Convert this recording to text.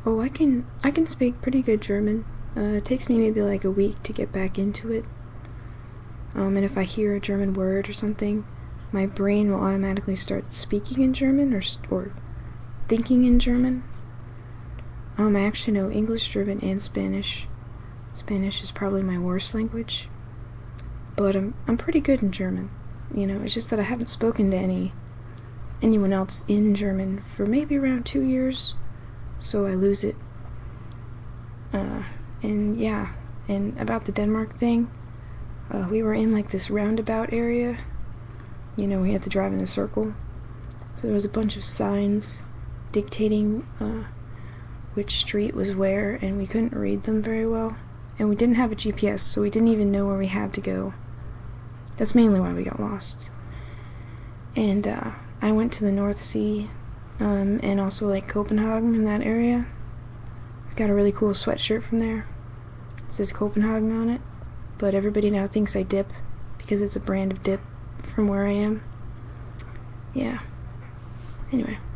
Oh, I can speak pretty good German. It takes me maybe like a week to get back into it. And if I hear a German word or something, my brain will automatically start speaking in German or thinking in German. I actually know English, German, and Spanish. Spanish is probably my worst language, but I'm pretty good in German. It's just that I haven't spoken to anyone else in German for maybe around 2 years, so I lose it. And yeah, and about the Denmark thing, we were in like this roundabout area. We had to drive in a circle, so there was a bunch of signs dictating which street was where, and we couldn't read them very well. And we didn't have a GPS, so we didn't even know where we had to go. That's mainly why we got lost. And I went to the North Sea, and also like Copenhagen in that area. I got a really cool sweatshirt from there. It says Copenhagen on it, but everybody now thinks I dip because it's a brand of dip from where I am. Yeah. Anyway.